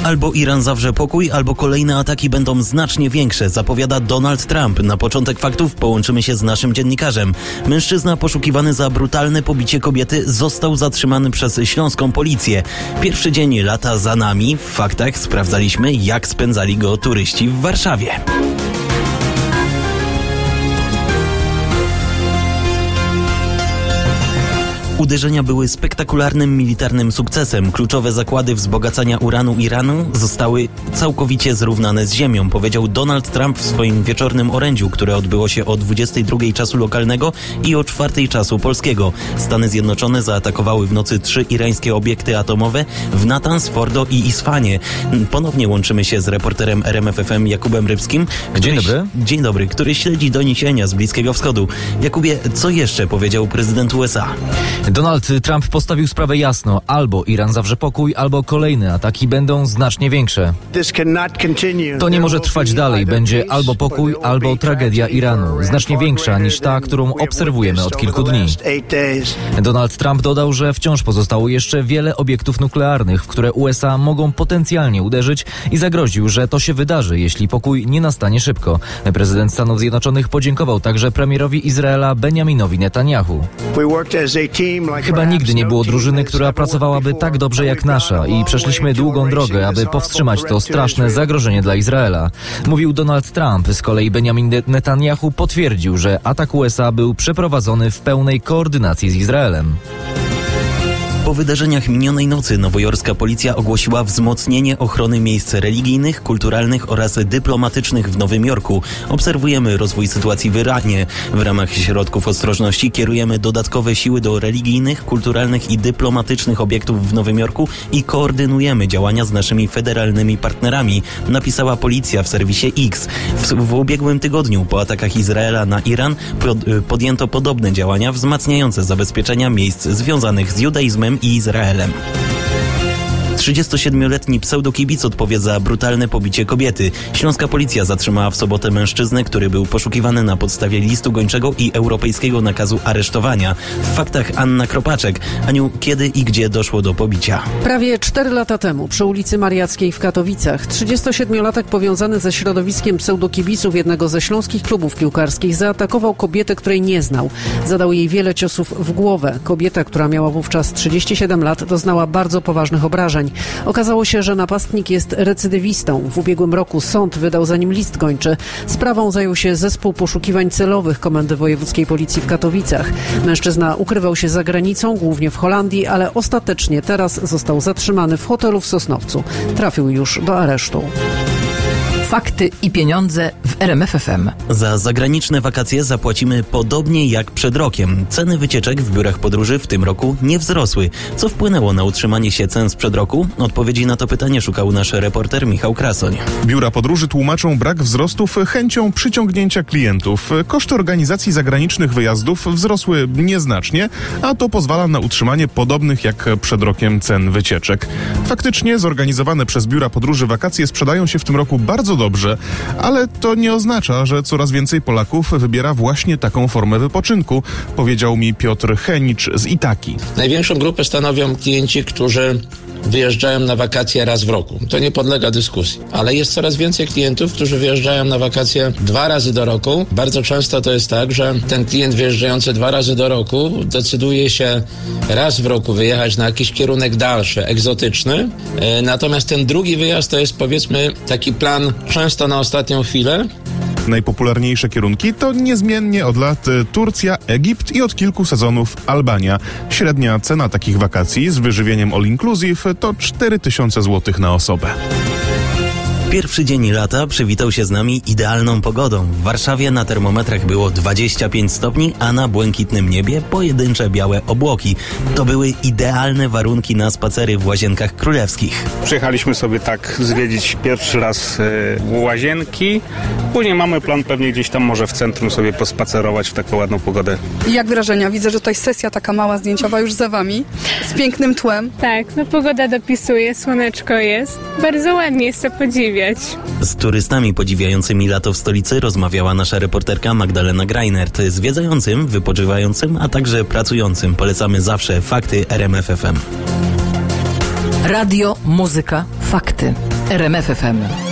Albo Iran zawrze pokój, albo kolejne ataki będą znacznie większe, zapowiada Donald Trump. Na początek faktów połączymy się z naszym dziennikarzem. Mężczyzna poszukiwany za brutalne pobicie kobiety został zatrzymany przez śląską policję. Pierwszy dzień lata za nami. W faktach sprawdzaliśmy, jak spędzali go turyści w Warszawie. Uderzenia były spektakularnym militarnym sukcesem. Kluczowe zakłady wzbogacania uranu Iranu zostały całkowicie zrównane z ziemią, powiedział Donald Trump w swoim wieczornym orędziu, które odbyło się o 22 czasu lokalnego i o 4 czasu polskiego. Stany Zjednoczone zaatakowały w nocy 3 irańskie obiekty atomowe w Natanz, Fordo i Isfahanie. Ponownie łączymy się z reporterem RMF FM Jakubem Rybskim. Dzień dobry, który śledzi doniesienia z Bliskiego Wschodu. Jakubie, co jeszcze powiedział prezydent USA? Donald Trump postawił sprawę jasno. Albo Iran zawrze pokój, albo kolejne ataki będą znacznie większe. To nie może trwać dalej. Będzie albo pokój, albo tragedia Iranu. Znacznie większa niż ta, którą obserwujemy od kilku dni. Donald Trump dodał, że wciąż pozostało jeszcze wiele obiektów nuklearnych, w które USA mogą potencjalnie uderzyć i zagroził, że to się wydarzy, jeśli pokój nie nastanie szybko. Prezydent Stanów Zjednoczonych podziękował także premierowi Izraela Benjaminowi Netanyahu. Chyba nigdy nie było drużyny, która pracowałaby tak dobrze jak nasza i przeszliśmy długą drogę, aby powstrzymać to straszne zagrożenie dla Izraela. Mówił Donald Trump. Z kolei Benjamin Netanyahu potwierdził, że atak USA był przeprowadzony w pełnej koordynacji z Izraelem. Po wydarzeniach minionej nocy nowojorska policja ogłosiła wzmocnienie ochrony miejsc religijnych, kulturalnych oraz dyplomatycznych w Nowym Jorku. Obserwujemy rozwój sytuacji w Iranie. W ramach środków ostrożności kierujemy dodatkowe siły do religijnych, kulturalnych i dyplomatycznych obiektów w Nowym Jorku i koordynujemy działania z naszymi federalnymi partnerami, napisała policja w serwisie X. W ubiegłym tygodniu po atakach Izraela na Iran podjęto podobne działania wzmacniające zabezpieczenia miejsc związanych z judaizmem i Izraelem. 37-letni pseudokibic odpowie za brutalne pobicie kobiety. Śląska policja zatrzymała w sobotę mężczyznę, który był poszukiwany na podstawie listu gończego i europejskiego nakazu aresztowania. W faktach Anna Kropaczek. Aniu, kiedy i gdzie doszło do pobicia? Prawie 4 lata temu przy ulicy Mariackiej w Katowicach 37-latek powiązany ze środowiskiem pseudokibiców jednego ze śląskich klubów piłkarskich zaatakował kobietę, której nie znał. Zadał jej wiele ciosów w głowę. Kobieta, która miała wówczas 37 lat, doznała bardzo poważnych obrażeń. Okazało się, że napastnik jest recydywistą. W ubiegłym roku sąd wydał za nim list gończy. Sprawą zajął się zespół poszukiwań celowych Komendy Wojewódzkiej Policji w Katowicach. Mężczyzna ukrywał się za granicą, głównie w Holandii, ale ostatecznie teraz został zatrzymany w hotelu w Sosnowcu. Trafił już do aresztu. Fakty i pieniądze w RMF FM. Za zagraniczne wakacje zapłacimy podobnie jak przed rokiem. Ceny wycieczek w biurach podróży w tym roku nie wzrosły. Co wpłynęło na utrzymanie się cen sprzed roku? Odpowiedzi na to pytanie szukał nasz reporter Michał Krasoń. Biura podróży tłumaczą brak wzrostów chęcią przyciągnięcia klientów. Koszty organizacji zagranicznych wyjazdów wzrosły nieznacznie, a to pozwala na utrzymanie podobnych jak przed rokiem cen wycieczek. Faktycznie zorganizowane przez biura podróży wakacje sprzedają się w tym roku bardzo dobrze, ale to nie oznacza, że coraz więcej Polaków wybiera właśnie taką formę wypoczynku, powiedział mi Piotr Henicz z Itaki. Największą grupę stanowią klienci, którzy wyjeżdżają na wakacje raz w roku. To nie podlega dyskusji. Ale jest coraz więcej klientów, którzy wyjeżdżają na wakacje 2 razy do roku. Bardzo często to jest tak, że ten klient wyjeżdżający 2 razy do roku decyduje się raz w roku wyjechać na jakiś kierunek dalszy, egzotyczny. Natomiast ten drugi wyjazd to jest, powiedzmy, taki plan często na ostatnią chwilę. Najpopularniejsze kierunki to niezmiennie od lat Turcja, Egipt i od kilku sezonów Albania. Średnia cena takich wakacji z wyżywieniem all inclusive to 4000 zł na osobę. Pierwszy dzień lata przywitał się z nami idealną pogodą. W Warszawie na termometrach było 25 stopni, a na błękitnym niebie pojedyncze białe obłoki. To były idealne warunki na spacery w Łazienkach Królewskich. Przyjechaliśmy sobie tak zwiedzić pierwszy raz Łazienki. Później mamy plan pewnie gdzieś tam może w centrum sobie pospacerować w taką ładną pogodę. Jak wrażenia? Widzę, że tutaj sesja taka mała zdjęciowa już za wami, z pięknym tłem. Tak, no pogoda dopisuje, słoneczko jest. Bardzo ładnie jest to podziwiać. Z turystami podziwiającymi lato w stolicy rozmawiała nasza reporterka Magdalena Greinert. Zwiedzającym, wypoczywającym, a także pracującym polecamy zawsze fakty RMF FM. Radio, muzyka, fakty. RMF FM.